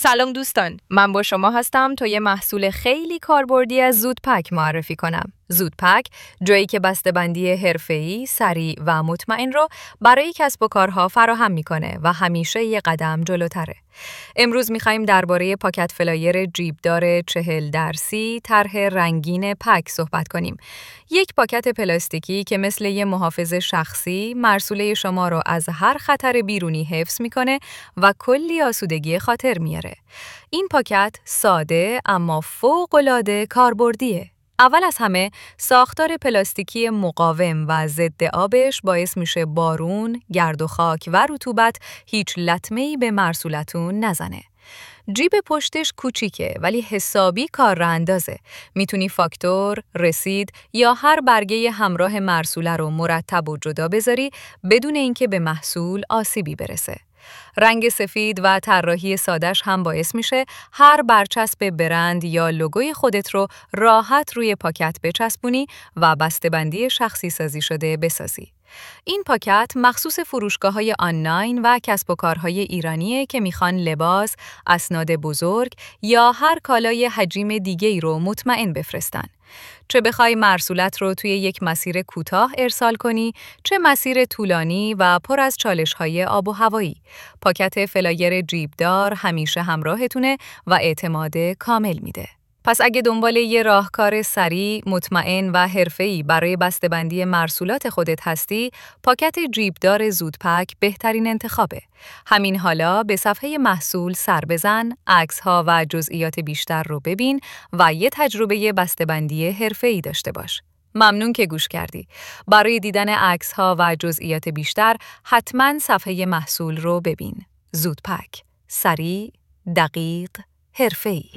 سلام دوستان، من با شما هستم تا یه محصول خیلی کاربردی از زودپک معرفی کنم. زودپک جایی که بسته‌بندی حرفه‌ای، سریع و مطمئن رو برای کسب و کارها فراهم میکنه و همیشه یه قدم جلوتره. امروز میخوایم درباره پاکت فلایر جیبدار 40 درسی طرح رنگین پک صحبت کنیم. یک پاکت پلاستیکی که مثل یه محافظ شخصی مرسوله شما رو از هر خطر بیرونی حفظ میکنه و کلی آسودگی خاطر میاره. این پاکت ساده اما فوق‌العاده کاربردیه. اول از همه ساختار پلاستیکی مقاوم و ضد آبش باعث میشه بارون، گرد و خاک و رطوبت هیچ لطمه‌ای به مرسولتون نزنه. جیب پشتش کوچیکه ولی حسابی کار را اندازه. میتونی فاکتور، رسید یا هر برگه همراه مرسوله رو مرتب و جدا بذاری بدون اینکه به محصول آسیبی برسه. رنگ سفید و طراحی سادش هم باعث میشه هر برچسب برند یا لوگوی خودت رو راحت روی پاکت بچسبونی و بسته‌بندی شخصی سازی شده بسازی. این پاکت مخصوص فروشگاه‌های آنلاین و کسب و کارهای ایرانیه که میخوان لباس، اسناد بزرگ یا هر کالای حجم دیگه‌ای رو مطمئن بفرستن. چه بخوای مرسولت رو توی یک مسیر کوتاه ارسال کنی، چه مسیر طولانی و پر از چالش‌های آب و هوایی، پاکت فلایر جیبدار همیشه همراهتونه و اعتماد کامل میده. پس اگه دنبال یه راهکار سریع، مطمئن و حرفه‌ای برای بسته‌بندی مرسولات خودت هستی، پاکت جیبدار زودپک بهترین انتخابه. همین حالا به صفحه محصول سر بزن، عکس‌ها و جزئیات بیشتر رو ببین و یه تجربه بسته‌بندی حرفه‌ای داشته باش. ممنون که گوش کردی. برای دیدن عکس‌ها و جزئیات بیشتر، حتما صفحه محصول رو ببین. زودپک، سریع، دقیق، حرفه‌ای.